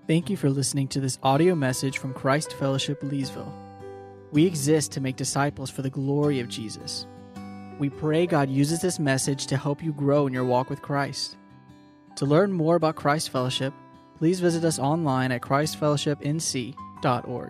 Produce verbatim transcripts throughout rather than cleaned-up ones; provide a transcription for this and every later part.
Thank you for listening to this audio message from Christ Fellowship Leesville. We exist to make disciples for the glory of Jesus. We pray God uses this message to help you grow in your walk with Christ. To learn more about Christ Fellowship, please visit us online at christ fellowship n c dot org.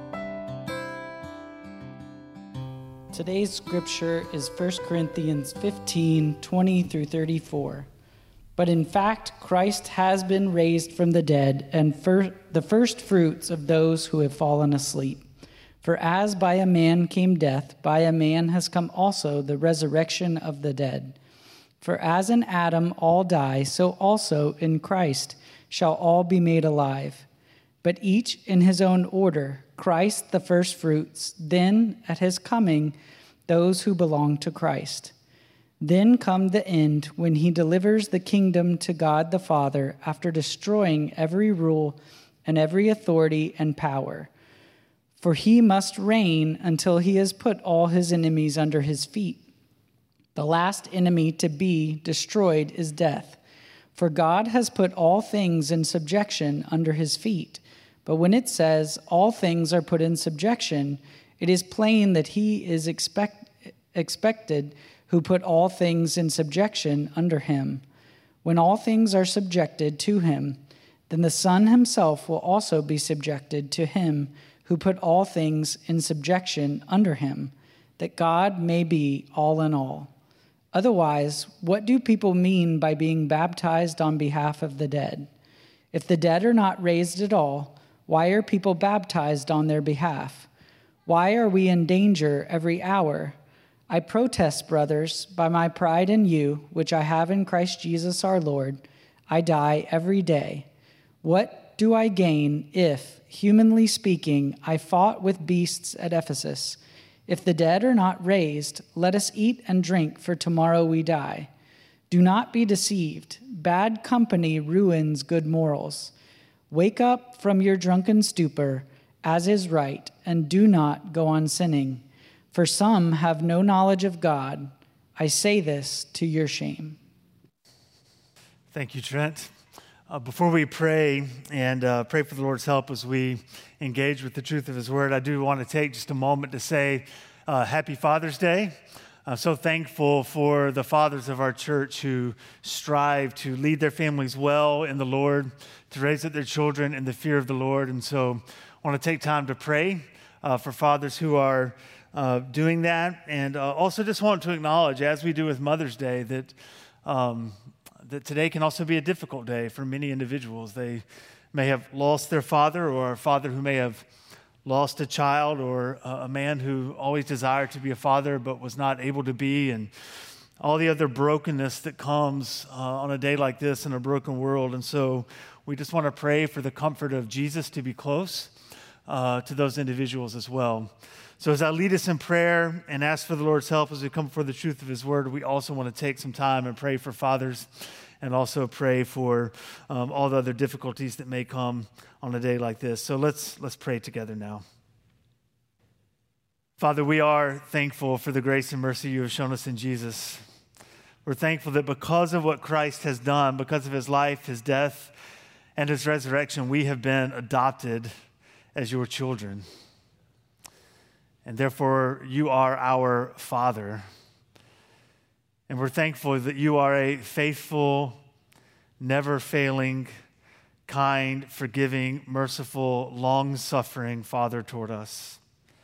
Today's scripture is First Corinthians fifteen, twenty through thirty-four. But in fact, Christ has been raised from the dead, and fir- the first fruits of those who have fallen asleep. For as by a man came death, by a man has come also the resurrection of the dead. For as in Adam all die, so also in Christ shall all be made alive. But each in his own order, Christ the first fruits, then at his coming those who belong to Christ. Then come the end, when he delivers the kingdom to God the Father, after destroying every rule and every authority and power. For he must reign until he has put all his enemies under his feet. The last enemy to be destroyed is death. For God has put all things in subjection under his feet. But when it says all things are put in subjection, it is plain that he is expect, expected who put all things in subjection under him. When all things are subjected to him, then the Son himself will also be subjected to him who put all things in subjection under him, that God may be all in all. Otherwise, what do people mean by being baptized on behalf of the dead? If the dead are not raised at all, why are people baptized on their behalf? Why are we in danger every hour? I protest, brothers, by my pride in you, which I have in Christ Jesus our Lord, I die every day. What do I gain if, humanly speaking, I fought with beasts at Ephesus? If the dead are not raised, let us eat and drink, for tomorrow we die. Do not be deceived. Bad company ruins good morals. Wake up from your drunken stupor, as is right, and do not go on sinning. For some have no knowledge of God. I say this to your shame. Thank you, Trent. Uh, before we pray and uh, pray for the Lord's help as we engage with the truth of his word, I do want to take just a moment to say uh, Happy Father's Day. I'm so thankful for the fathers of our church who strive to lead their families well in the Lord, to raise up their children in the fear of the Lord. And so I want to take time to pray uh, for fathers who are Uh, doing that, and uh, also just want to acknowledge, as we do with Mother's Day, that um, that today can also be a difficult day for many individuals. They may have lost their father, or a father who may have lost a child, or a, a man who always desired to be a father but was not able to be, and all the other brokenness that comes uh, on a day like this in a broken world. And so we just want to pray for the comfort of Jesus to be close uh, to those individuals as well. So as I lead us in prayer and ask for the Lord's help as we come before the truth of his word, we also want to take some time and pray for fathers, and also pray for um, all the other difficulties that may come on a day like this. So let's let's pray together now. Father, we are thankful for the grace and mercy you have shown us in Jesus. We're thankful that because of what Christ has done, because of his life, his death, and his resurrection, we have been adopted as your children. And therefore, you are our Father. And we're thankful that you are a faithful, never-failing, kind, forgiving, merciful, long-suffering Father toward us.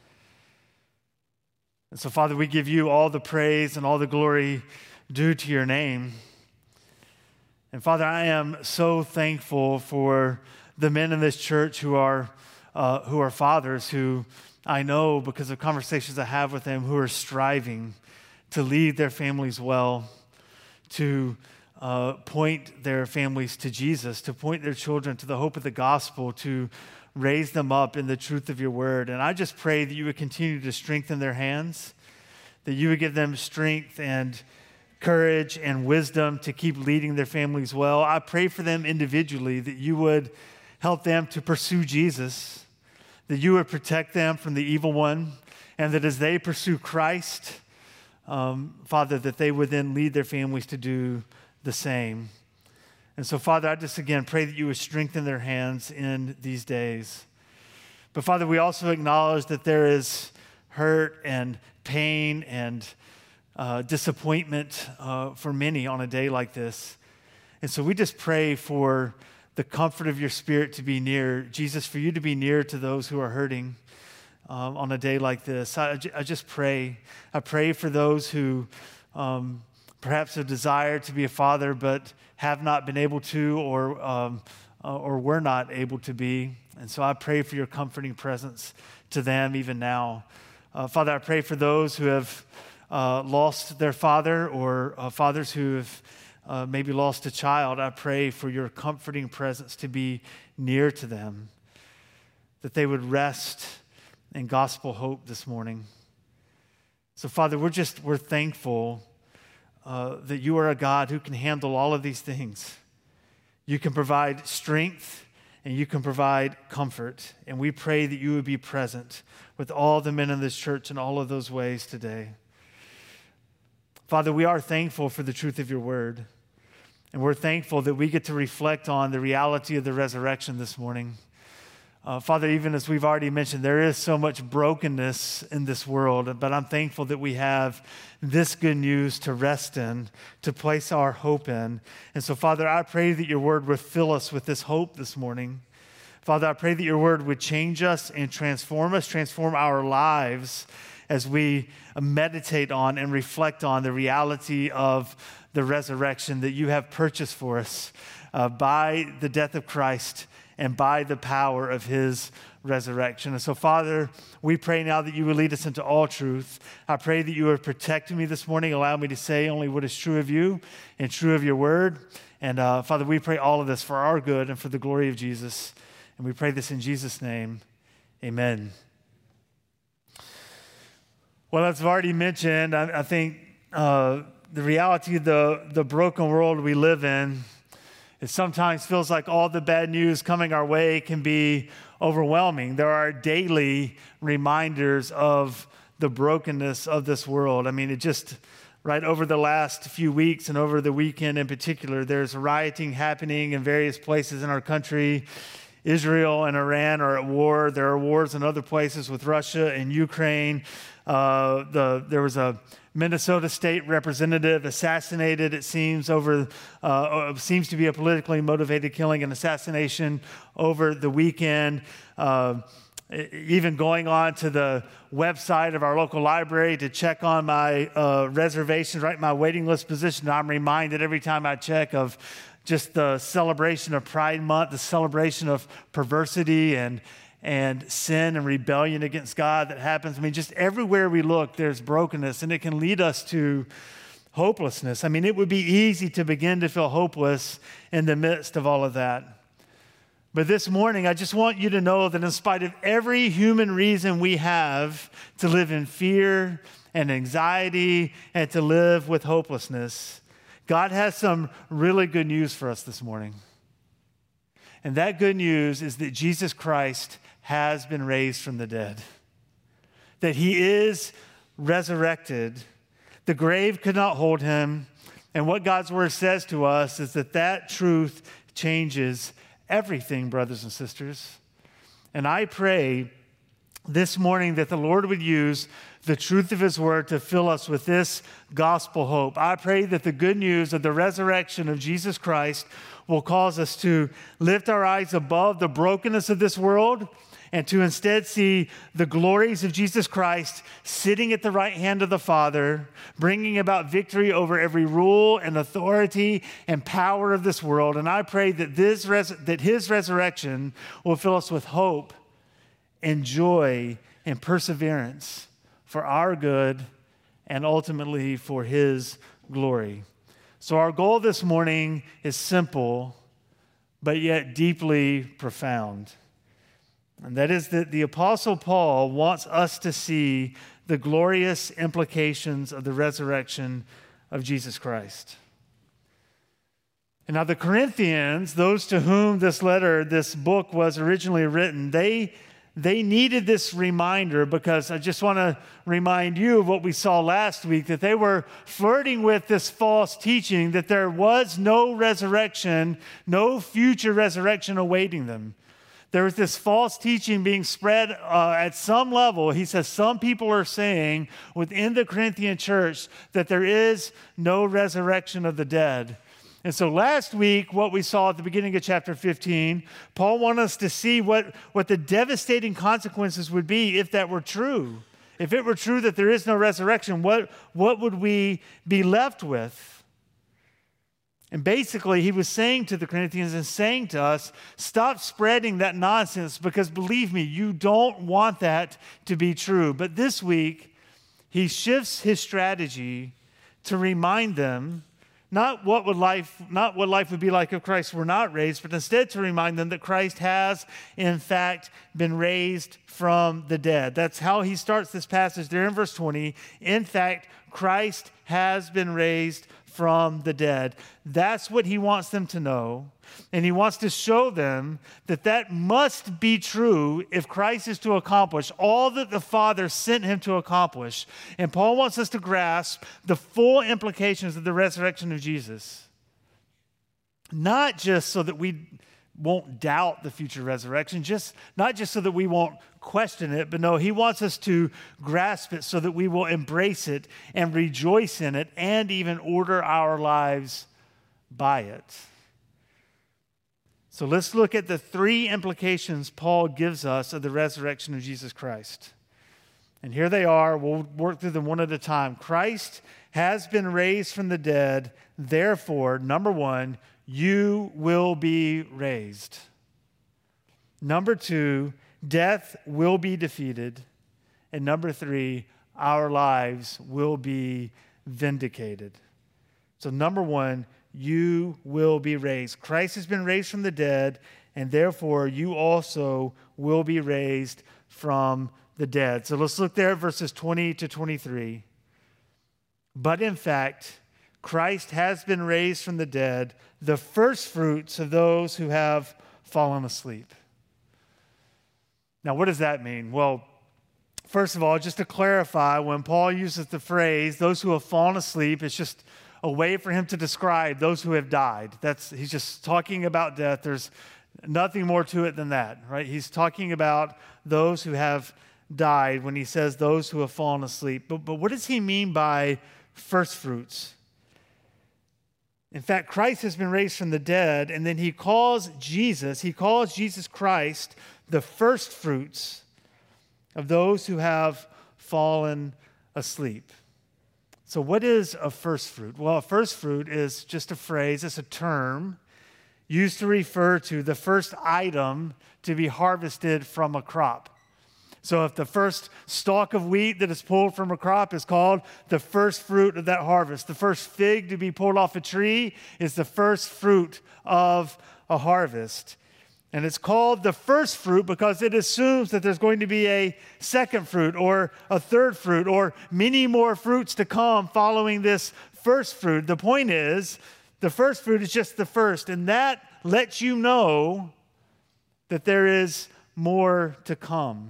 And so, Father, we give you all the praise and all the glory due to your name. And Father, I am so thankful for the men in this church who are uh, who are fathers, who I know because of conversations I have with them, who are striving to lead their families well, to uh, point their families to Jesus, to point their children to the hope of the gospel, to raise them up in the truth of your word. And I just pray that you would continue to strengthen their hands, that you would give them strength and courage and wisdom to keep leading their families well. I pray for them individually, that you would help them to pursue Jesus, that you would protect them from the evil one, and that as they pursue Christ, um, Father, that they would then lead their families to do the same. And so, Father, I just again pray that you would strengthen their hands in these days. But Father, we also acknowledge that there is hurt and pain and uh, disappointment uh, for many on a day like this. And so we just pray for the comfort of your Spirit to be near. Jesus, for you to be near to those who are hurting um, on a day like this. I, I just pray. I pray for those who um, perhaps have desired to be a father but have not been able to, or um, uh, or were not able to be. And so I pray for your comforting presence to them even now. Uh, Father, I pray for those who have uh, lost their father, or uh, fathers who have uh, maybe lost a child. I pray for your comforting presence to be near to them, that they would rest in gospel hope this morning. So Father, we're just, we're thankful uh, that you are a God who can handle all of these things. You can provide strength and you can provide comfort. And we pray that you would be present with all the men in this church in all of those ways today. Father, we are thankful for the truth of your word. And we're thankful that we get to reflect on the reality of the resurrection this morning. Uh, Father, even as we've already mentioned, there is so much brokenness in this world, but I'm thankful that we have this good news to rest in, to place our hope in. And so, Father, I pray that your word would fill us with this hope this morning. Father, I pray that your word would change us and transform us, transform our lives as we meditate on and reflect on the reality of the resurrection that you have purchased for us uh, by the death of Christ and by the power of his resurrection. And so, Father, we pray now that you would lead us into all truth. I pray that you would protect me this morning, allow me to say only what is true of you and true of your word. And uh, Father, we pray all of this for our good and for the glory of Jesus. And we pray this in Jesus' name. Amen. Well, as I've already mentioned, I, I think uh, the reality of the, the broken world we live in, it sometimes feels like all the bad news coming our way can be overwhelming. There are daily reminders of the brokenness of this world. I mean, it just, right over the last few weeks and over the weekend in particular, there's rioting happening in various places in our country. Israel and Iran are at war. There are wars in other places with Russia and Ukraine. Uh, the, there was a Minnesota state representative assassinated, it seems, over, uh, seems to be a politically motivated killing and assassination over the weekend. Uh, even going on to the website of our local library to check on my uh, reservations, right, my waiting list position, I'm reminded every time I check of just the celebration of Pride Month, the celebration of perversity and and sin and rebellion against God that happens. I mean, just everywhere we look, there's brokenness, and it can lead us to hopelessness. I mean, it would be easy to begin to feel hopeless in the midst of all of that. But this morning, I just want you to know that in spite of every human reason we have to live in fear and anxiety and to live with hopelessness, God has some really good news for us this morning. And that good news is that Jesus Christ has been raised from the dead, that he is resurrected. The grave could not hold him. And what God's word says to us is that that truth changes everything, brothers and sisters. And I pray this morning that the Lord would use the truth of his word to fill us with this gospel hope. I pray that the good news of the resurrection of Jesus Christ will cause us to lift our eyes above the brokenness of this world and to instead see the glories of Jesus Christ sitting at the right hand of the Father, bringing about victory over every rule and authority and power of this world. And I pray that this res- that his resurrection will fill us with hope and joy and perseverance for our good and ultimately for his glory. So our goal this morning is simple, but yet deeply profound. And that is that the Apostle Paul wants us to see the glorious implications of the resurrection of Jesus Christ. And now the Corinthians, those to whom this letter, this book was originally written, they they needed this reminder, because I just want to remind you of what we saw last week, that they were flirting with this false teaching that there was no resurrection, no future resurrection awaiting them. There was this false teaching being spread uh, at some level. He says some people are saying within the Corinthian church that there is no resurrection of the dead. And so last week, what we saw at the beginning of chapter fifteen, Paul wanted us to see what, what the devastating consequences would be if that were true. If it were true that there is no resurrection, what, what would we be left with? And basically, he was saying to the Corinthians and saying to us, stop spreading that nonsense, because believe me, you don't want that to be true. But this week, he shifts his strategy to remind them not what would life, not what life would be like if Christ were not raised, but instead to remind them that Christ has, in fact, been raised from the dead. That's how he starts this passage there in verse twenty. In fact, Christ has been raised from the dead. That's what he wants them to know. And he wants to show them that that must be true if Christ is to accomplish all that the Father sent him to accomplish. And Paul wants us to grasp the full implications of the resurrection of Jesus. Not just so that we won't doubt the future resurrection, just not just so that we won't question it, but no, he wants us to grasp it so that we will embrace it and rejoice in it and even order our lives by it. So let's look at the three implications Paul gives us of the resurrection of Jesus Christ. And here they are. We'll work through them one at a time. Christ has been raised from the dead. Therefore, number one, you will be raised. Number two, death will be defeated. And number three, our lives will be vindicated. So number one, you will be raised. Christ has been raised from the dead, and therefore you also will be raised from the dead. So let's look there at verses twenty to twenty-three. But in fact, Christ has been raised from the dead, the first fruits of those who have fallen asleep. Now, what does that mean? Well, first of all, just to clarify, when Paul uses the phrase, those who have fallen asleep, it's just a way for him to describe those who have died. That's, he's just talking about death. There's nothing more to it than that, right? He's talking about those who have died when he says those who have fallen asleep. But, but what does he mean by first fruits? In fact, Christ has been raised from the dead, and then he calls Jesus, he calls Jesus Christ the first fruits of those who have fallen asleep. So what is a first fruit? Well, a first fruit is just a phrase, it's a term used to refer to the first item to be harvested from a crop. So if the first stalk of wheat that is pulled from a crop is called the first fruit of that harvest, the first fig to be pulled off a tree is the first fruit of a harvest. And it's called the first fruit because it assumes that there's going to be a second fruit or a third fruit or many more fruits to come following this first fruit. The point is, the first fruit is just the first, and that lets you know that there is more to come.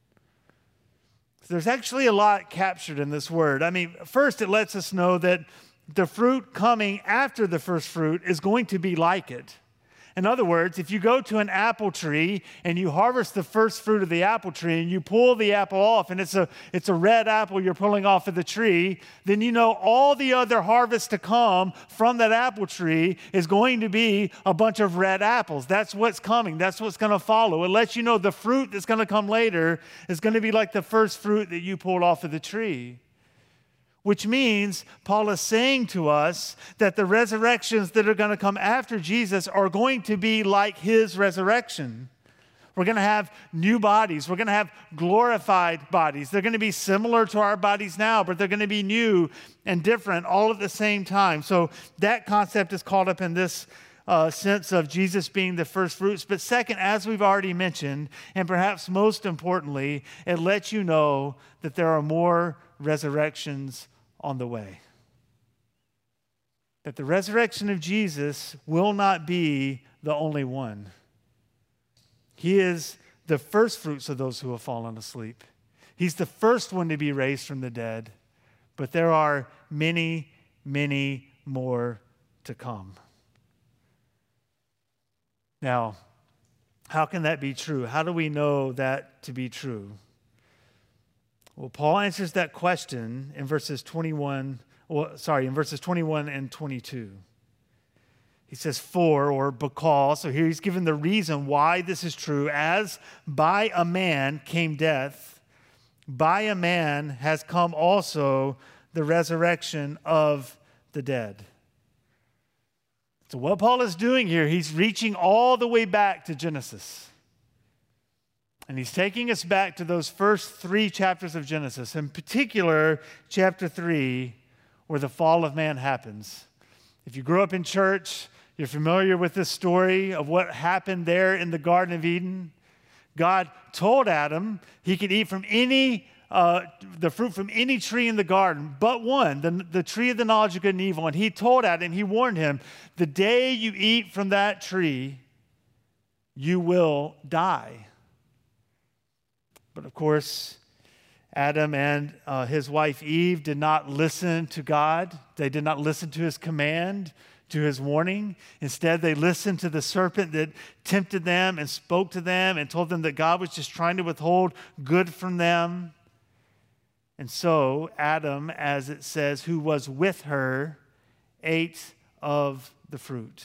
There's actually a lot captured in this word. I mean, first it lets us know that the fruit coming after the first fruit is going to be like it. In other words, if you go to an apple tree and you harvest the first fruit of the apple tree and you pull the apple off and it's a, it's a red apple you're pulling off of the tree, then you know all the other harvests to come from that apple tree is going to be a bunch of red apples. That's what's coming. That's what's going to follow. It lets you know the fruit that's going to come later is going to be like the first fruit that you pulled off of the tree. Which means Paul is saying to us that the resurrections that are going to come after Jesus are going to be like his resurrection. We're going to have new bodies. We're going to have glorified bodies. They're going to be similar to our bodies now, but they're going to be new and different all at the same time. So that concept is caught up in this uh, sense of Jesus being the first fruits. But second, as we've already mentioned, and perhaps most importantly, it lets you know that there are more resurrections on the way. That the resurrection of Jesus will not be the only one. He is the first fruits of those who have fallen asleep. He's the first one to be raised from the dead, but there are many, many more to come. Now, how can that be true? How do we know that to be true? Well, Paul answers that question in verses twenty-one, well, sorry, in verses twenty-one and twenty-two. He says for or because. So here he's given the reason why this is true. As by a man came death, by a man has come also the resurrection of the dead. So what Paul is doing here, he's reaching all the way back to Genesis. And he's taking us back to those first three chapters of Genesis, in particular, chapter three, where the fall of man happens. If you grew up in church, you're familiar with this story of what happened there in the Garden of Eden. God told Adam he could eat from any, uh, the fruit from any tree in the garden, but one, the, the tree of the knowledge of good and evil. And he told Adam, he warned him, the day you eat from that tree, you will die. But of course, Adam and uh, his wife Eve did not listen to God. They did not listen to his command, to his warning. Instead, they listened to the serpent that tempted them and spoke to them and told them that God was just trying to withhold good from them. And so Adam, as it says, who was with her, ate of the fruit.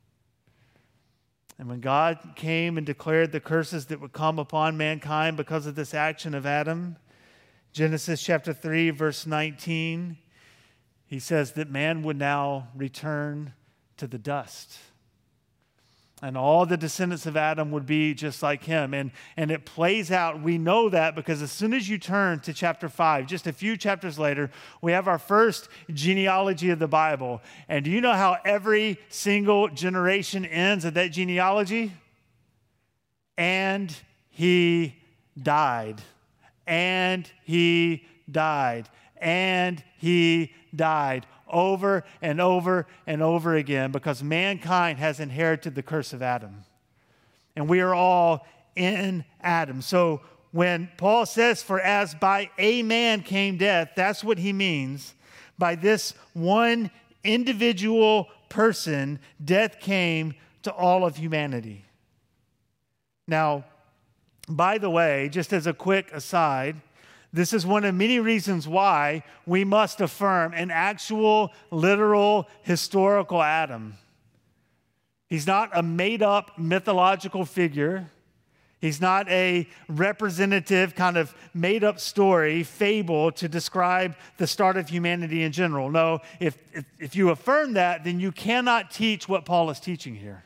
And when God came and declared the curses that would come upon mankind because of this action of Adam, Genesis chapter three, verse nineteen, he says that man would now return to the dust. And all the descendants of Adam would be just like him. And, and it plays out. We know that because as soon as you turn to chapter five, just a few chapters later, we have our first genealogy of the Bible. And do you know how every single generation ends of that genealogy? And he died. And he died. And he died. Over and over and over again, because mankind has inherited the curse of Adam. And we are all in Adam. So when Paul says, for as by a man came death, that's what he means. By this one individual person, death came to all of humanity. Now, by the way, just as a quick aside, this is one of many reasons why we must affirm an actual, literal, historical Adam. He's not a made-up mythological figure. He's not a representative kind of made-up story, fable to describe the start of humanity in general. No, if, if, if you affirm that, then you cannot teach what Paul is teaching here.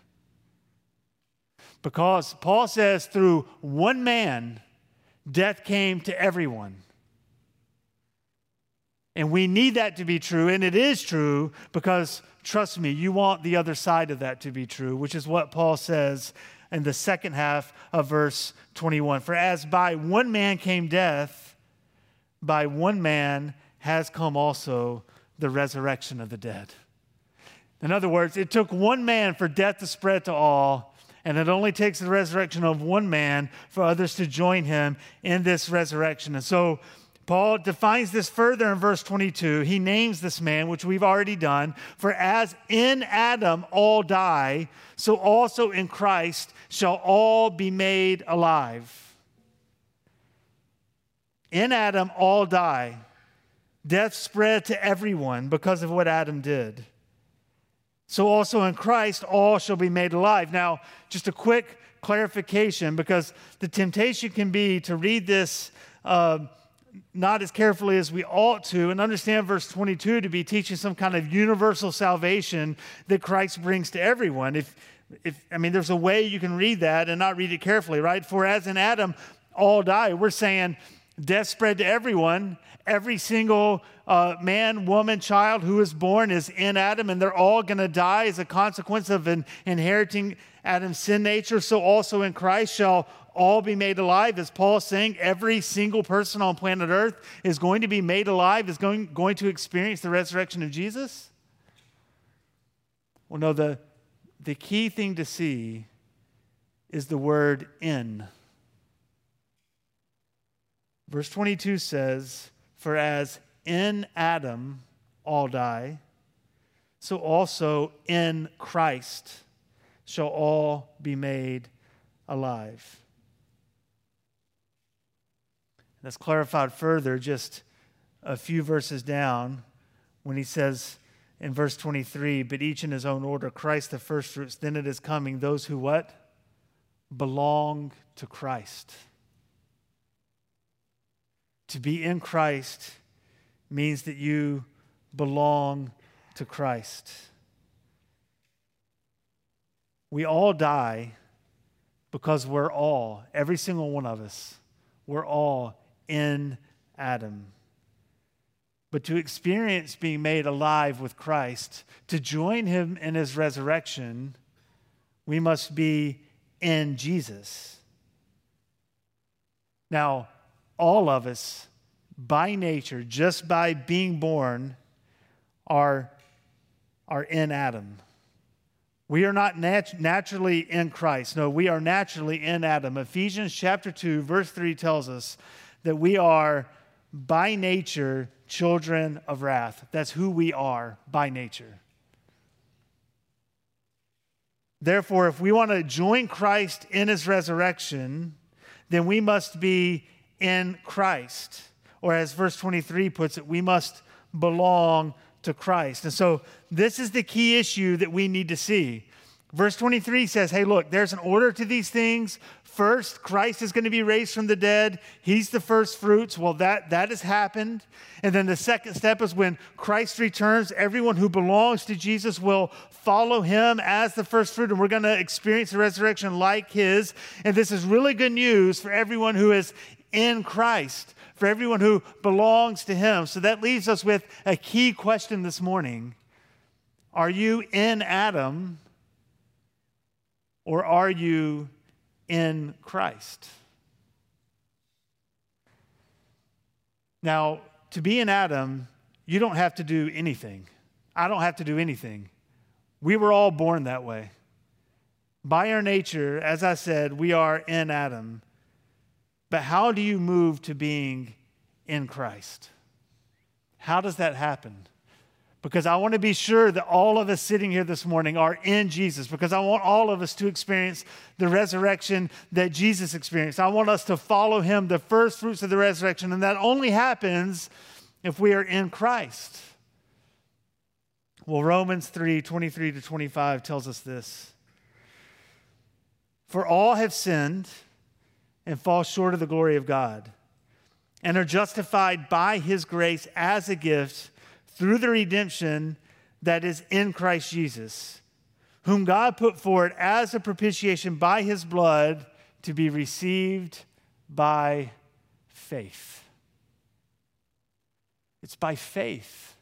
Because Paul says through one man, death came to everyone. And we need that to be true, and it is true because, trust me, you want the other side of that to be true, which is what Paul says in the second half of verse twenty-one. For as by one man came death, by one man has come also the resurrection of the dead. In other words, it took one man for death to spread to all, and it only takes the resurrection of one man for others to join him in this resurrection. And so Paul defines this further in verse twenty-two. He names this man, which we've already done. For as in Adam all die, so also in Christ shall all be made alive. In Adam all die. Death spread to everyone because of what Adam did. So also in Christ, all shall be made alive. Now, just a quick clarification, because the temptation can be to read this uh, not as carefully as we ought to, and understand verse twenty-two to be teaching some kind of universal salvation that Christ brings to everyone. If, if I mean, there's a way you can read that and not read it carefully, right? For as in Adam all die, we're saying death spread to everyone. Every single uh, man, woman, child who is born is in Adam, and they're all going to die as a consequence of an inheriting Adam's sin nature. So also in Christ shall all be made alive. As Paul is saying, every single person on planet Earth is going to be made alive, is going, going to experience the resurrection of Jesus. Well, no, the, the key thing to see is the word in. Verse twenty-two says, "For as in Adam all die, so also in Christ shall all be made alive." That's clarified further just a few verses down when he says in verse twenty-three, "But each in his own order, Christ the firstfruits, then it is coming, those who" what? "Belong to Christ." To be in Christ means that you belong to Christ. We all die because we're all, every single one of us, we're all in Adam. But to experience being made alive with Christ, to join him in his resurrection, we must be in Jesus. Now, all of us, by nature, just by being born, are, are in Adam. We are not nat- naturally in Christ. No, we are naturally in Adam. Ephesians chapter two, verse three tells us that we are by nature children of wrath. That's who we are by nature. Therefore, if we want to join Christ in his resurrection, then we must be in Christ. Or as verse twenty-three puts it, we must belong to Christ. And so this is the key issue that we need to see. Verse twenty-three says, hey, look, there's an order to these things. First, Christ is going to be raised from the dead. He's the first fruits. Well, that, that has happened. And then the second step is when Christ returns, everyone who belongs to Jesus will follow him as the first fruit, and we're going to experience the resurrection like his. And this is really good news for everyone who is in Christ, for everyone who belongs to him. So that leaves us with a key question this morning. Are you in Adam, or are you in Christ? Now, to be in Adam, you don't have to do anything. I don't have to do anything. We were all born that way. By our nature, as I said, we are in Adam. But how do you move to being in Christ? How does that happen? Because I want to be sure that all of us sitting here this morning are in Jesus, because I want all of us to experience the resurrection that Jesus experienced. I want us to follow him, the first fruits of the resurrection, and that only happens if we are in Christ. Well, Romans three, twenty-three to twenty-five tells us this. For all have sinned and fall short of the glory of God, and are justified by his grace as a gift through the redemption that is in Christ Jesus, whom God put forward as a propitiation by his blood to be received by faith. It's by faith.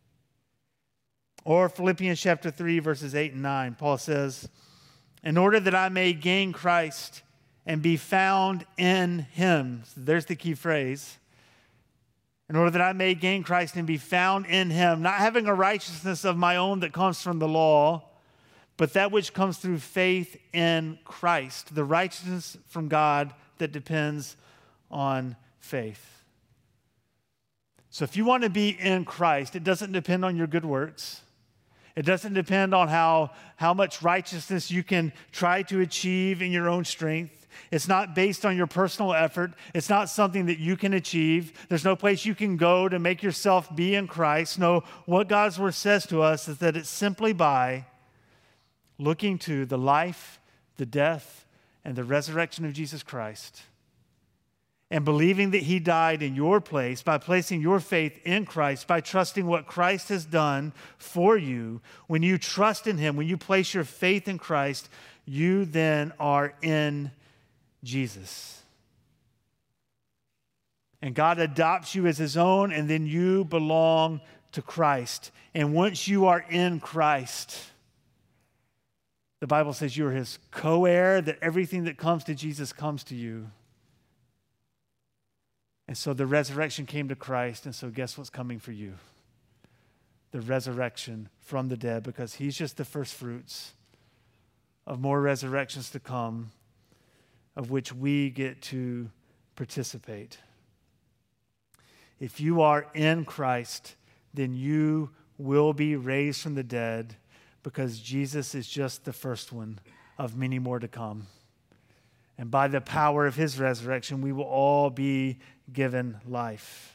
Or Philippians chapter three, verses eight and nine, Paul says, in order that I may gain Christ and be found in him. So there's the key phrase. In order that I may gain Christ and be found in him, not having a righteousness of my own that comes from the law, but that which comes through faith in Christ, the righteousness from God that depends on faith. So if you want to be in Christ, it doesn't depend on your good works. It doesn't depend on how, how much righteousness you can try to achieve in your own strength. It's not based on your personal effort. It's not something that you can achieve. There's no place you can go to make yourself be in Christ. No, what God's word says to us is that it's simply by looking to the life, the death, and the resurrection of Jesus Christ, and believing that he died in your place, by placing your faith in Christ, by trusting what Christ has done for you. When you trust in him, when you place your faith in Christ, you then are in Jesus. And God adopts you as his own, and then you belong to Christ. And once you are in Christ, the Bible says you are his co-heir, that everything that comes to Jesus comes to you. And so the resurrection came to Christ, and so guess what's coming for you? The resurrection from the dead, because he's just the first fruits of more resurrections to come, of which we get to participate. If you are in Christ, then you will be raised from the dead, because Jesus is just the first one of many more to come. And by the power of his resurrection, we will all be given life.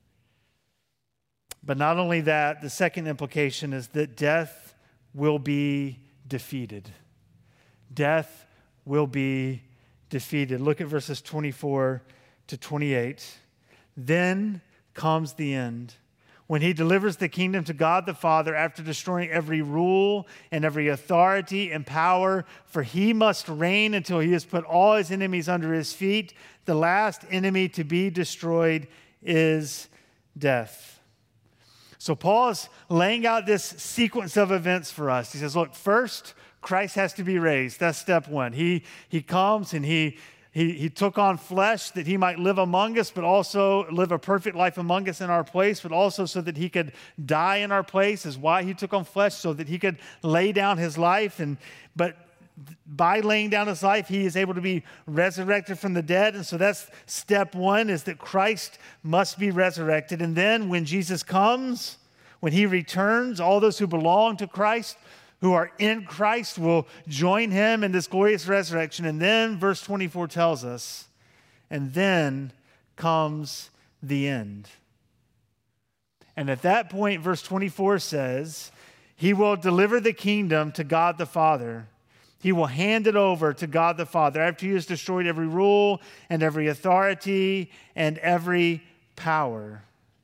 But not only that, the second implication is that death will be defeated. Death will be defeated. Look at verses twenty-four to twenty-eight. Then comes the end, when he delivers the kingdom to God the Father after destroying every rule and every authority and power, for he must reign until he has put all his enemies under his feet. The last enemy to be destroyed is death. So Paul is laying out this sequence of events for us. He says, look, first, Christ has to be raised. That's step one. He, he comes and he He, he took on flesh that he might live among us, but also live a perfect life among us in our place, but also so that he could die in our place is why he took on flesh, so that he could lay down his life. And but by laying down his life, he is able to be resurrected from the dead. And so that's step one, is that Christ must be resurrected. And then when Jesus comes, when he returns, all those who belong to Christ, who are in Christ, will join him in this glorious resurrection. And then verse twenty-four tells us, and then comes the end. And at that point, verse twenty-four says, he will deliver the kingdom to God the Father. He will hand it over to God the Father after he has destroyed every rule and every authority and every power.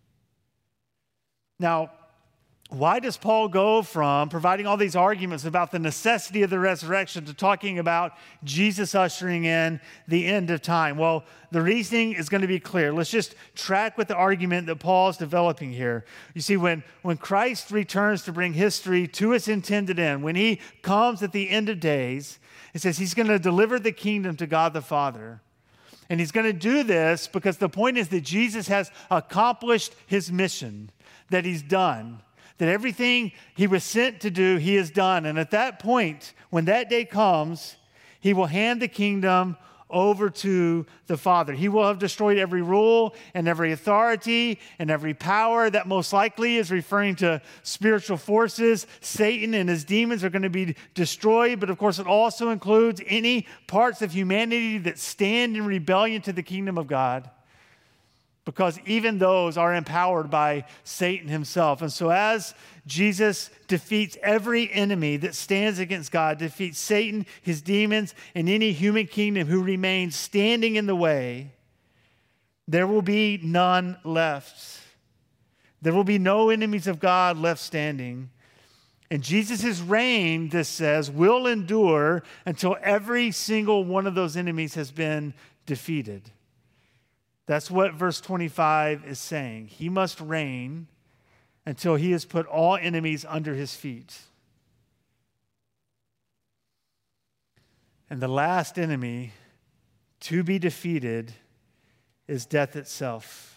Now, why does Paul go from providing all these arguments about the necessity of the resurrection to talking about Jesus ushering in the end of time? Well, the reasoning is going to be clear. Let's just track with the argument that Paul is developing here. You see, when, when Christ returns to bring history to its intended end, when he comes at the end of days, it says he's going to deliver the kingdom to God the Father. And he's going to do this because the point is that Jesus has accomplished his mission, that he's done. That everything he was sent to do, he has done. And at that point, when that day comes, he will hand the kingdom over to the Father. He will have destroyed every rule and every authority and every power. That most likely is referring to spiritual forces. Satan and his demons are going to be destroyed. But of course, it also includes any parts of humanity that stand in rebellion to the kingdom of God, because even those are empowered by Satan himself. And so as Jesus defeats every enemy that stands against God, defeats Satan, his demons, and any human kingdom who remains standing in the way, there will be none left. There will be no enemies of God left standing. And Jesus' reign, this says, will endure until every single one of those enemies has been defeated. That's what verse twenty-five is saying. He must reign until he has put all enemies under his feet. And the last enemy to be defeated is death itself.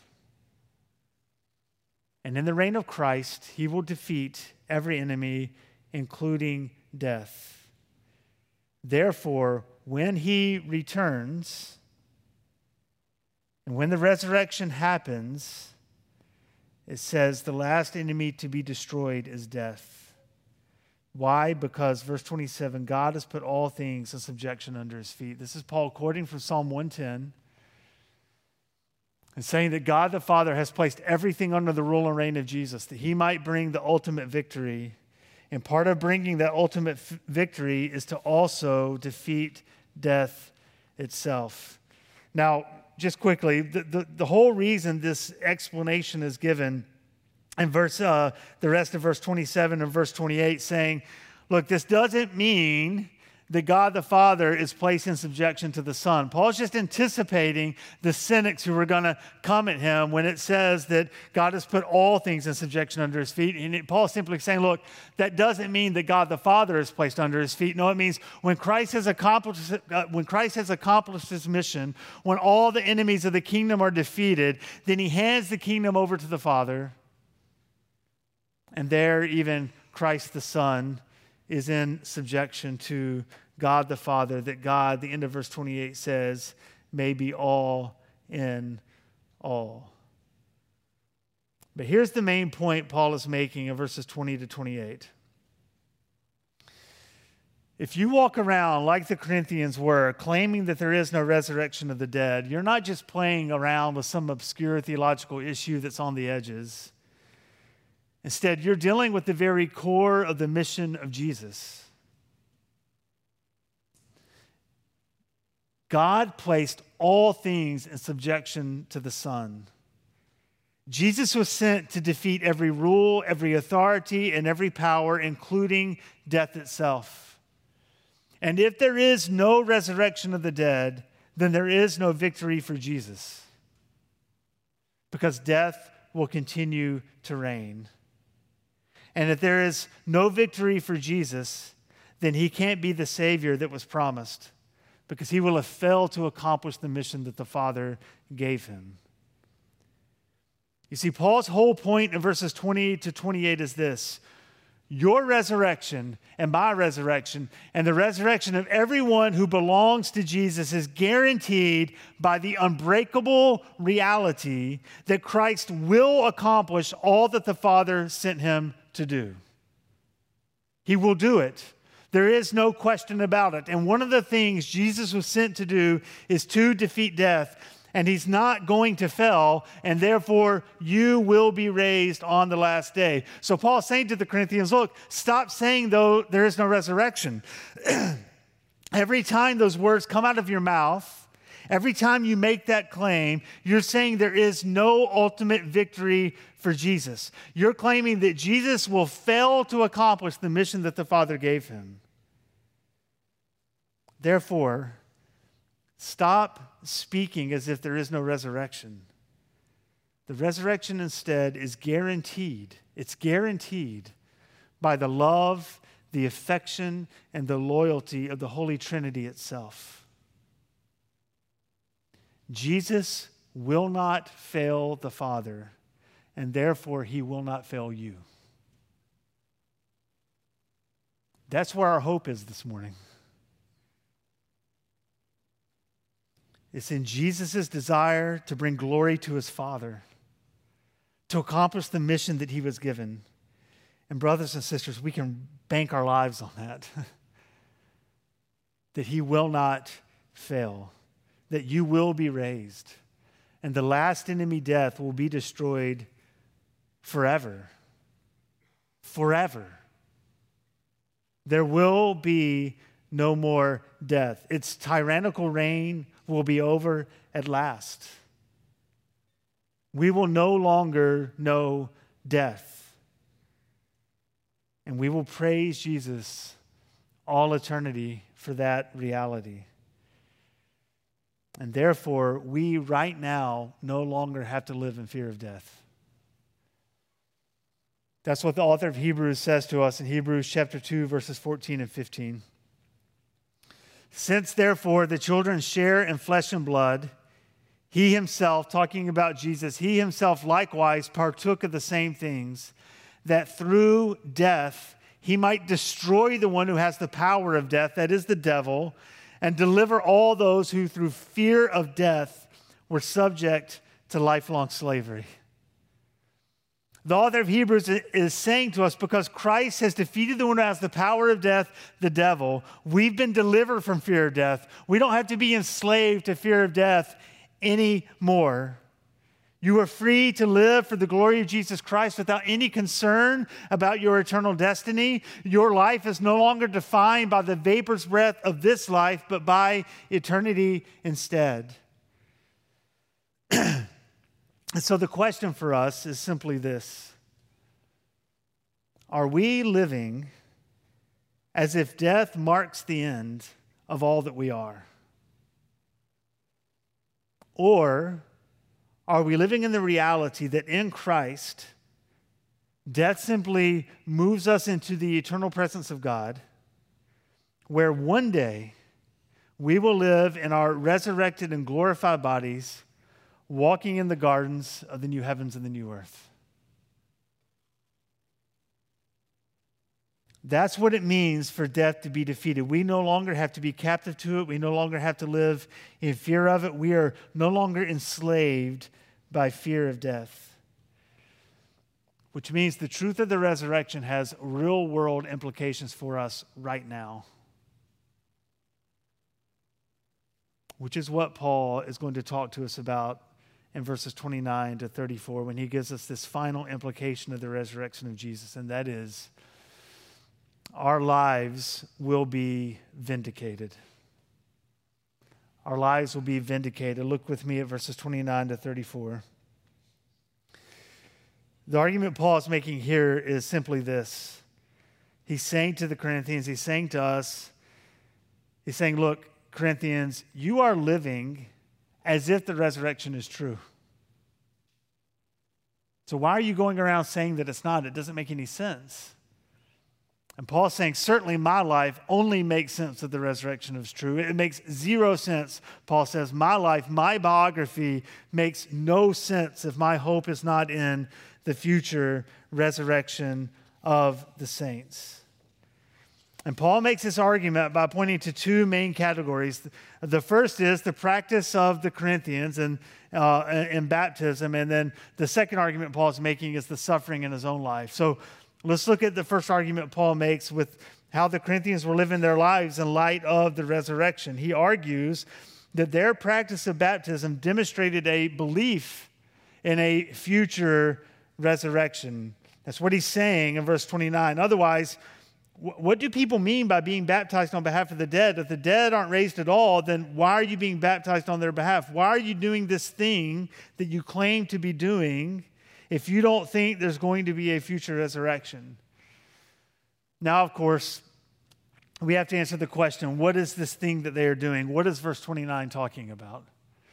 And in the reign of Christ, he will defeat every enemy, including death. Therefore, when he returns, and when the resurrection happens, it says the last enemy to be destroyed is death. Why? Because verse twenty-seven, God has put all things in subjection under his feet. This is Paul quoting from Psalm one ten and saying that God the Father has placed everything under the rule and reign of Jesus, that he might bring the ultimate victory. And part of bringing that ultimate f- victory is to also defeat death itself. Now, just quickly, the, the, the whole reason this explanation is given in verse, uh, the rest of verse twenty-seven and verse twenty-eight, saying, look, this doesn't mean that God the Father is placed in subjection to the Son. Paul's just anticipating the cynics who are going to come at him when it says that God has put all things in subjection under his feet. And it, Paul's simply saying, look, that doesn't mean that God the Father is placed under his feet. No, it means when Christ has accomplished, uh, when Christ has accomplished his mission, when all the enemies of the kingdom are defeated, then he hands the kingdom over to the Father. And there, even Christ the Son is in subjection to God the Father, that God, the end of verse twenty-eight says, may be all in all. But here's the main point Paul is making in verses twenty to twenty-eight. If you walk around like the Corinthians were, claiming that there is no resurrection of the dead, you're not just playing around with some obscure theological issue that's on the edges. Instead, you're dealing with the very core of the mission of Jesus. God placed all things in subjection to the Son. Jesus was sent to defeat every rule, every authority, and every power, including death itself. And if there is no resurrection of the dead, then there is no victory for Jesus, because death will continue to reign. And if there is no victory for Jesus, then he can't be the Savior that was promised, because he will have failed to accomplish the mission that the Father gave him. You see, Paul's whole point in verses twenty to twenty-eight is this: your resurrection and my resurrection and the resurrection of everyone who belongs to Jesus is guaranteed by the unbreakable reality that Christ will accomplish all that the Father sent him to do. He will do it. There is no question about it. And one of the things Jesus was sent to do is to defeat death. And he's not going to fail, and therefore you will be raised on the last day. So Paul's saying to the Corinthians, look, stop saying, though, there is no resurrection. Every time those words come out of your mouth, every time you make that claim, you're saying there is no ultimate victory for Jesus. You're claiming that Jesus will fail to accomplish the mission that the Father gave him. Therefore, stop speaking as if there is no resurrection. The resurrection instead is guaranteed. It's guaranteed by the love, the affection, and the loyalty of the Holy Trinity itself. Jesus will not fail the Father, and therefore he will not fail you. That's where our hope is this morning. It's in Jesus' desire to bring glory to his Father, to accomplish the mission that he was given. And brothers and sisters, we can bank our lives on that. That he will not fail, that you will be raised, and the last enemy, death, will be destroyed forever. Forever. There will be no more death. Its tyrannical reign will be over at last. We will no longer know death. And we will praise Jesus all eternity for that reality. And therefore, we right now no longer have to live in fear of death. That's what the author of Hebrews says to us in Hebrews chapter two, verses fourteen and fifteen. Since, therefore, the children share in flesh and blood, he himself, talking about Jesus, he himself likewise partook of the same things, that through death he might destroy the one who has the power of death, that is the devil, and deliver all those who through fear of death were subject to lifelong slavery. The author of Hebrews is saying to us, because Christ has defeated the one who has the power of death, the devil, we've been delivered from fear of death. We don't have to be enslaved to fear of death anymore. You are free to live for the glory of Jesus Christ without any concern about your eternal destiny. Your life is no longer defined by the vapor's breath of this life, but by eternity instead. And so the question for us is simply this: are we living as if death marks the end of all that we are? Or are we living in the reality that in Christ, death simply moves us into the eternal presence of God, where one day we will live in our resurrected and glorified bodies, walking in the gardens of the new heavens and the new earth? That's what it means for death to be defeated. We no longer have to be captive to it. We no longer have to live in fear of it. We are no longer enslaved by fear of death. which means the truth of the resurrection has real-world implications for us right now, which is what Paul is going to talk to us about in verses twenty-nine to thirty-four when he gives us this final implication of the resurrection of Jesus, and that is our lives will be vindicated. Our lives will be vindicated. Look with me at verses twenty-nine to thirty-four. The argument Paul is making here is simply this. He's saying to the Corinthians, he's saying to us, he's saying, look, Corinthians, you are living as if the resurrection is true. So why are you going around saying that it's not? It doesn't make any sense. And Paul's saying, certainly my life only makes sense that the resurrection is true. It makes zero sense, Paul says. My life, my biography makes no sense if my hope is not in the future resurrection of the saints. And Paul makes this argument by pointing to two main categories. The first is the practice of the Corinthians and uh, in baptism. And then the second argument Paul is making is the suffering in his own life. So let's look at the first argument Paul makes with how the Corinthians were living their lives in light of the resurrection. He argues that their practice of baptism demonstrated a belief in a future resurrection. That's what he's saying in verse twenty-nine. Otherwise, what do people mean by being baptized on behalf of the dead? If the dead aren't raised at all, then why are you being baptized on their behalf? Why are you doing this thing that you claim to be doing if you don't think there's going to be a future resurrection? Now, of course, we have to answer the question, what is this thing that they are doing? What is verse twenty-nine talking about?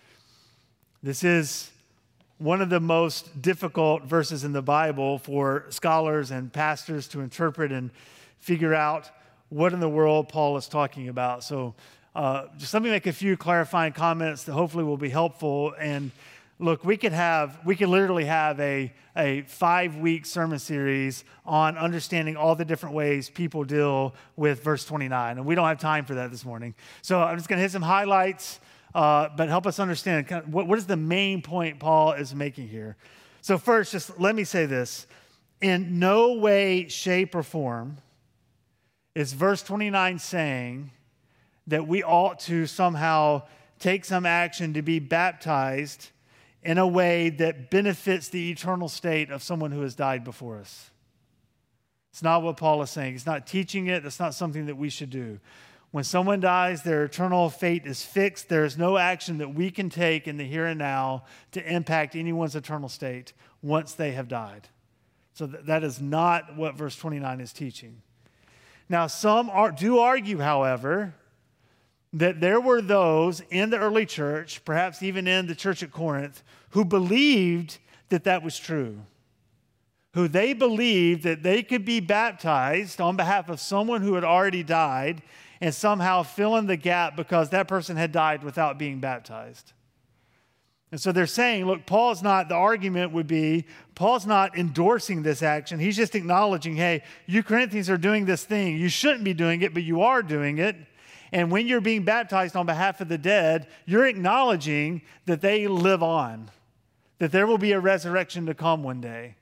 This is one of the most difficult verses in the Bible for scholars and pastors to interpret and figure out what in the world Paul is talking about. So uh, just let me make a few clarifying comments that hopefully will be helpful. And look, we could have, we could literally have a, a five-week sermon series on understanding all the different ways people deal with verse twenty-nine. And we don't have time for that this morning. So I'm just going to hit some highlights, uh, but help us understand kind of what, what is the main point Paul is making here. So first, just let me say this. In no way, shape, or form is verse twenty-nine saying that we ought to somehow take some action to be baptized in a way that benefits the eternal state of someone who has died before us. It's not what Paul is saying. He's not teaching it. It's not something that we should do. When someone dies, their eternal fate is fixed. There is no action that we can take in the here and now to impact anyone's eternal state once they have died. So th- that is not what verse twenty-nine is teaching. Now, some are, do argue, however, that there were those in the early church, perhaps even in the church at Corinth, who believed that that was true, who they believed that they could be baptized on behalf of someone who had already died and somehow fill in the gap because that person had died without being baptized. And so they're saying, look, Paul's not, the argument would be, Paul's not endorsing this action. He's just acknowledging, hey, you Corinthians are doing this thing. You shouldn't be doing it, but you are doing it. And when you're being baptized on behalf of the dead, you're acknowledging that they live on, that there will be a resurrection to come one day.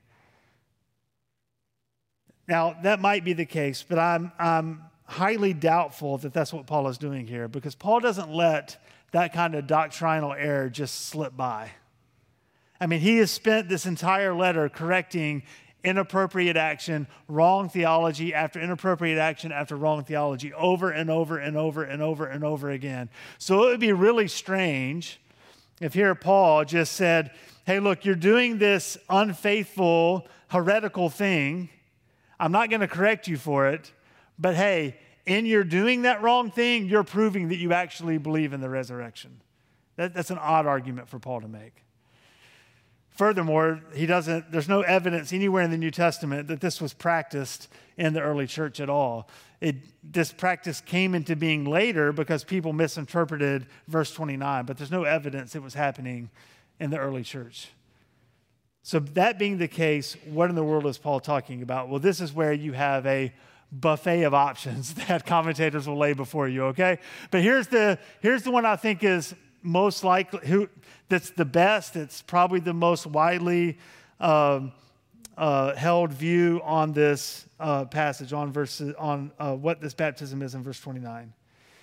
Now, that might be the case, but I'm, I'm highly doubtful that that's what Paul is doing here, because Paul doesn't let that kind of doctrinal error just slip by. I mean, he has spent this entire letter correcting inappropriate action, wrong theology after inappropriate action after wrong theology over and over and over and over and over again. So it would be really strange if here Paul just said, hey, look, you're doing this unfaithful, heretical thing. I'm not going to correct you for it, but hey, in your doing that wrong thing, you're proving that you actually believe in the resurrection. That, that's an odd argument for Paul to make. Furthermore, he doesn't, there's no evidence anywhere in the New Testament that this was practiced in the early church at all. It, this practice came into being later because people misinterpreted verse twenty-nine, but there's no evidence it was happening in the early church. So that being the case, what in the world is Paul talking about? Well, this is where you have a buffet of options that commentators will lay before you, okay? But here's the here's the one I think is most likely, who that's the best, it's probably the most widely um, uh, held view on this uh, passage, on verses, on uh, what this baptism is in verse twenty-nine.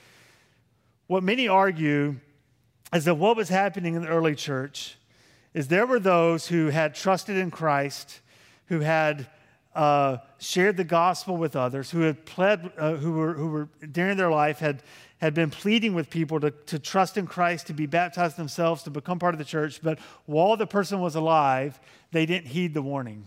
What many argue is that what was happening in the early church is there were those who had trusted in Christ, who had uh, shared the gospel with others, who had pled, uh, who were who were during their life had had been pleading with people to, to trust in Christ, to be baptized themselves, to become part of the church. But while the person was alive, they didn't heed the warning.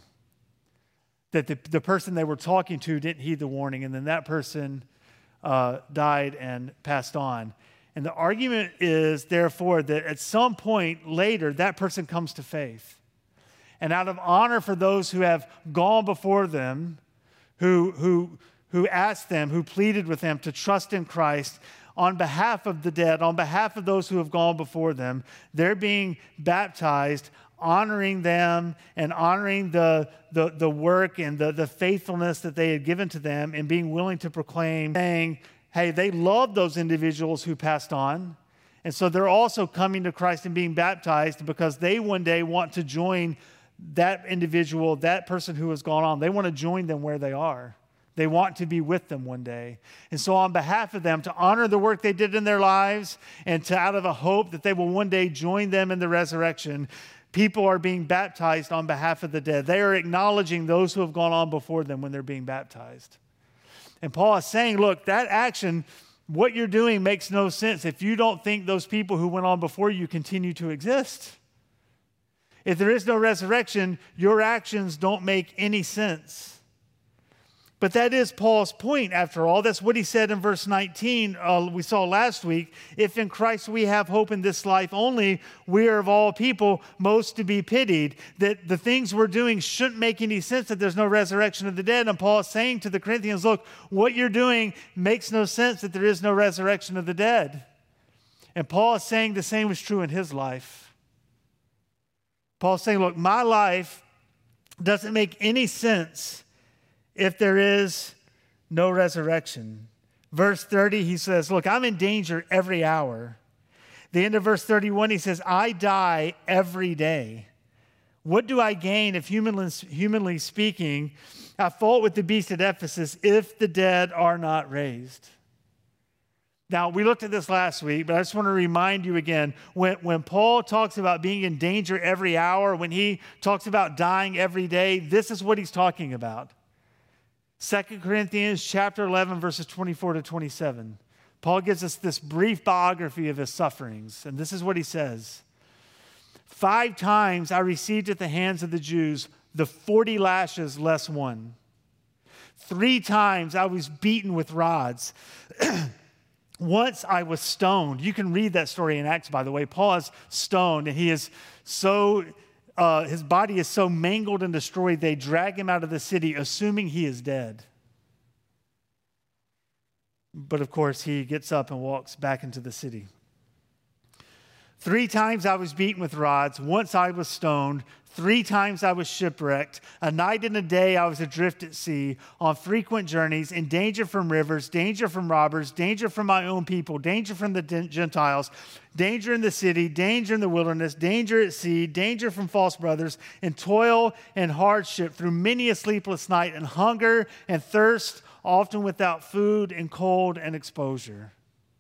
That the, the person they were talking to didn't heed the warning, and then that person uh, died and passed on. And the argument is, therefore, that at some point later, that person comes to faith. And out of honor for those who have gone before them, who, who, who asked them, who pleaded with them to trust in Christ, on behalf of the dead, on behalf of those who have gone before them, they're being baptized, honoring them and honoring the, the, the work and the, the faithfulness that they had given to them, and being willing to proclaim, saying, hey, they love those individuals who passed on. And so they're also coming to Christ and being baptized because they one day want to join that individual, that person who has gone on. They want to join them where they are. They want to be with them one day. And so on behalf of them, to honor the work they did in their lives, and to out of a hope that they will one day join them in the resurrection, people are being baptized on behalf of the dead. They are acknowledging those who have gone on before them when they're being baptized. And Paul is saying, look, that action, what you're doing makes no sense if you don't think those people who went on before you continue to exist. If there is no resurrection, your actions don't make any sense. But that is Paul's point, after all. That's what he said in verse nineteen, uh, we saw last week. If in Christ we have hope in this life only, we are of all people most to be pitied. That the things we're doing shouldn't make any sense, that there's no resurrection of the dead. And Paul is saying to the Corinthians, look, what you're doing makes no sense, that there is no resurrection of the dead. And Paul is saying the same was true in his life. Paul's saying, look, my life doesn't make any sense if there is no resurrection. Verse thirty, he says, look, I'm in danger every hour. The end of verse thirty-one, he says, I die every day. What do I gain if, humanly, humanly speaking, I fought with the beast at Ephesus if the dead are not raised? Now, we looked at this last week, but I just want to remind you again, when, when Paul talks about being in danger every hour, when he talks about dying every day, this is what he's talking about. Second Corinthians chapter eleven, verses twenty-four to twenty-seven. Paul gives us this brief biography of his sufferings, and this is what he says. Five times I received at the hands of the Jews the forty lashes less one. Three times I was beaten with rods. Once I was stoned. You can read that story in Acts, by the way. Paul is stoned, and he is so... Uh, his body is so mangled and destroyed, they drag him out of the city, assuming he is dead. But of course, he gets up and walks back into the city. Three times I was beaten with rods. Once I was stoned. Three times I was shipwrecked. A night and a day I was adrift at sea, on frequent journeys, in danger from rivers, danger from robbers, danger from my own people, danger from the Gentiles, danger in the city, danger in the wilderness, danger at sea, danger from false brothers, in toil and hardship, through many a sleepless night, and hunger and thirst, often without food and cold and exposure.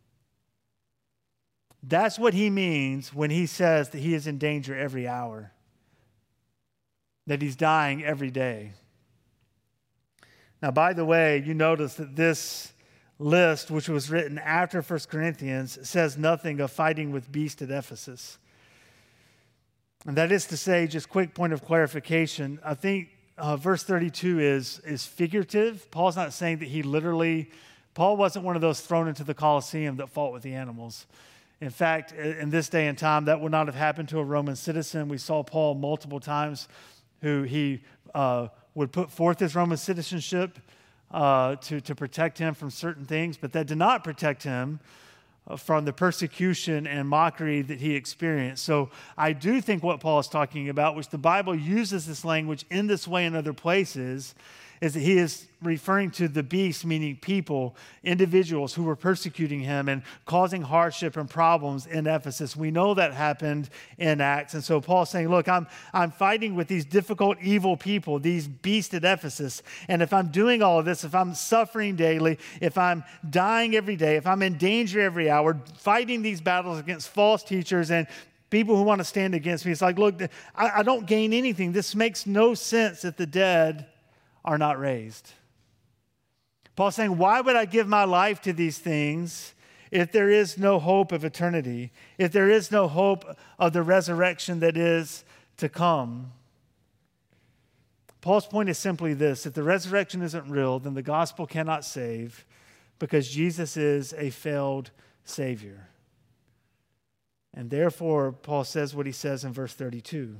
That's what he means when he says that he is in danger every hour, that he's dying every day. Now, by the way, you notice that this list, which was written after First Corinthians, says nothing of fighting with beasts at Ephesus. And that is to say, just quick point of clarification, I think uh, verse thirty-two is, is figurative. Paul's not saying that he literally, Paul wasn't one of those thrown into the Colosseum that fought with the animals. In fact, in this day and time, that would not have happened to a Roman citizen. We saw Paul multiple times who he uh, would put forth his Roman citizenship uh, to, to protect him from certain things, but that did not protect him from the persecution and mockery that he experienced. So I do think what Paul is talking about, which the Bible uses this language in this way in other places, is that he is referring to the beast, meaning people, individuals who were persecuting him and causing hardship and problems in Ephesus. We know that happened in Acts. And so Paul's saying, look, I'm, I'm fighting with these difficult, evil people, these beasts at Ephesus. And if I'm doing all of this, if I'm suffering daily, if I'm dying every day, if I'm in danger every hour, fighting these battles against false teachers and people who want to stand against me, it's like, look, I, I don't gain anything. This makes no sense if the dead are not raised. Paul's saying, why would I give my life to these things if there is no hope of eternity, if there is no hope of the resurrection that is to come? Paul's point is simply this: if the resurrection isn't real, then the gospel cannot save, because Jesus is a failed Savior. And therefore, Paul says what he says in verse thirty-two.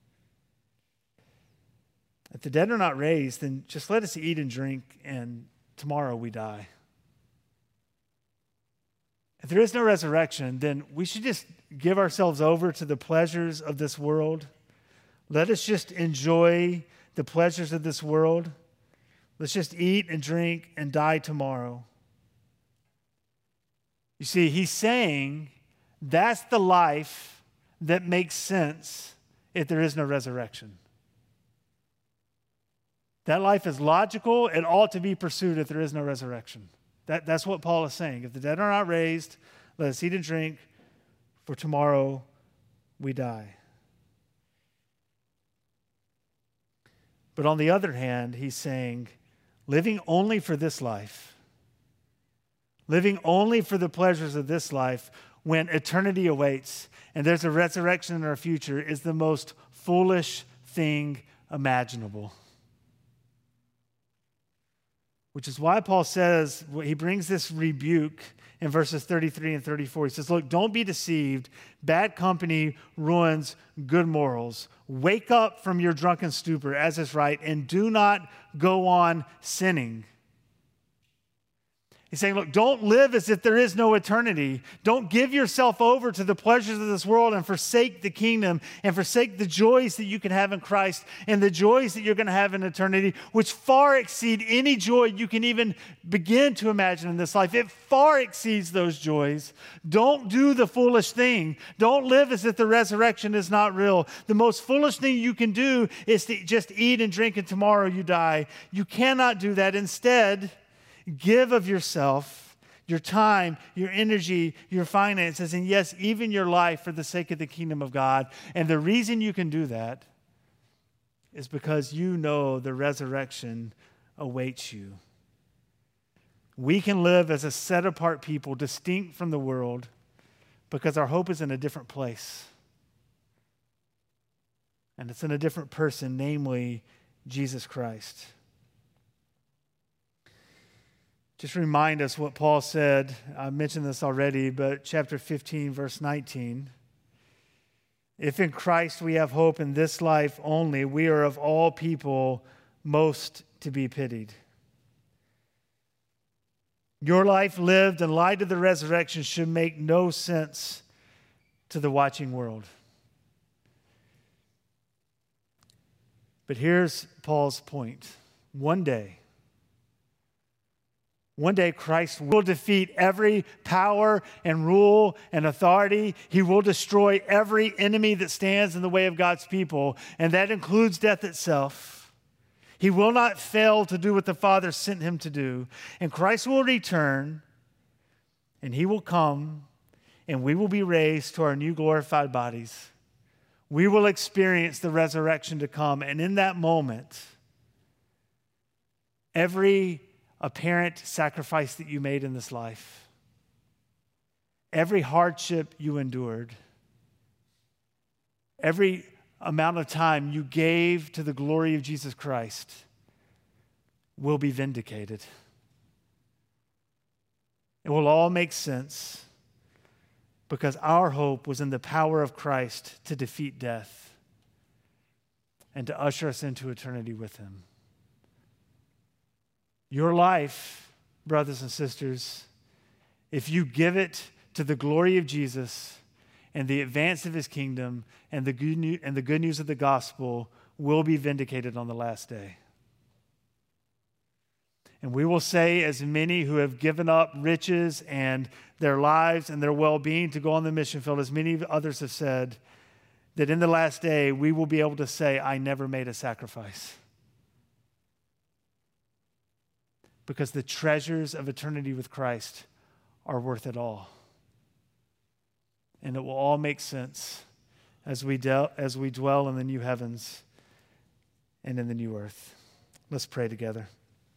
If the dead are not raised, then just let us eat and drink, and tomorrow we die. If there is no resurrection, then we should just give ourselves over to the pleasures of this world. Let us just enjoy the pleasures of this world. Let's just eat and drink and die tomorrow. You see, he's saying that's the life that makes sense if there is no resurrection. That life is logical. It ought to be pursued if there is no resurrection. That, that's what Paul is saying. If the dead are not raised, let us eat and drink, for tomorrow we die. But on the other hand, he's saying, living only for this life, living only for the pleasures of this life, when eternity awaits and there's a resurrection in our future, is the most foolish thing imaginable. Which is why Paul says, he brings this rebuke in verses thirty-three and thirty-four. He says, look, don't be deceived. Bad company ruins good morals. Wake up from your drunken stupor, as is right, and do not go on sinning. He's saying, look, don't live as if there is no eternity. Don't give yourself over to the pleasures of this world and forsake the kingdom and forsake the joys that you can have in Christ and the joys that you're going to have in eternity, which far exceed any joy you can even begin to imagine in this life. It far exceeds those joys. Don't do the foolish thing. Don't live as if the resurrection is not real. The most foolish thing you can do is to just eat and drink and tomorrow you die. You cannot do that. Instead, give of yourself, your time, your energy, your finances, and yes, even your life for the sake of the kingdom of God. And the reason you can do that is because you know the resurrection awaits you. We can live as a set-apart people, distinct from the world, because our hope is in a different place. And it's in a different person, namely Jesus Christ. Just remind us what Paul said. I mentioned this already, but chapter fifteen, verse nineteen. If in Christ we have hope in this life only, we are of all people most to be pitied. Your life lived in light of the resurrection should make no sense to the watching world. But here's Paul's point. One day, One day Christ will defeat every power and rule and authority. He will destroy every enemy that stands in the way of God's people, and that includes death itself. He will not fail to do what the Father sent him to do. And Christ will return, and he will come, and we will be raised to our new glorified bodies. We will experience the resurrection to come, and in that moment, every apparent sacrifice that you made in this life, every hardship you endured, every amount of time you gave to the glory of Jesus Christ will be vindicated. It will all make sense because our hope was in the power of Christ to defeat death and to usher us into eternity with him. Your life, brothers and sisters, if you give it to the glory of Jesus and the advance of his kingdom and the good news, and the good news of the gospel, will be vindicated on the last day. And we will say, as many who have given up riches and their lives and their well-being to go on the mission field, as many others have said, that in the last day, we will be able to say, I never made a sacrifice. Because the treasures of eternity with Christ are worth it all. And it will all make sense as we, del- as we dwell in the new heavens and in the new earth. Let's pray together.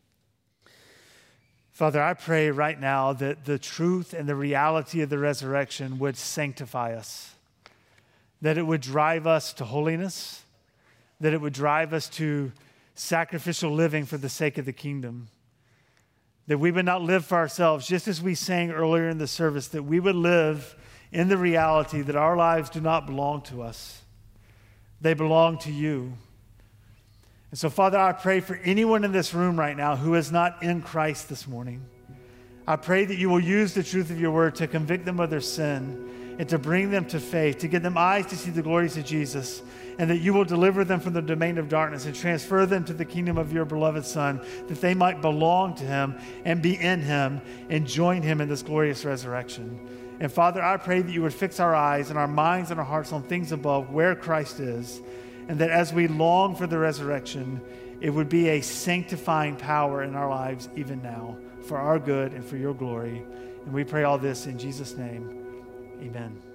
Father, I pray right now that the truth and the reality of the resurrection would sanctify us, that it would drive us to holiness, that it would drive us to sacrificial living for the sake of the kingdom, that we would not live for ourselves, just as we sang earlier in the service, that we would live in the reality that our lives do not belong to us. They belong to you. And so, Father, I pray for anyone in this room right now who is not in Christ this morning. I pray that you will use the truth of your word to convict them of their sin and to bring them to faith, to give them eyes to see the glories of Jesus, and that you will deliver them from the domain of darkness and transfer them to the kingdom of your beloved Son, that they might belong to him and be in him and join him in this glorious resurrection. And Father, I pray that you would fix our eyes and our minds and our hearts on things above, where Christ is, and that as we long for the resurrection, it would be a sanctifying power in our lives even now, for our good and for your glory. And we pray all this in Jesus' name. Amen.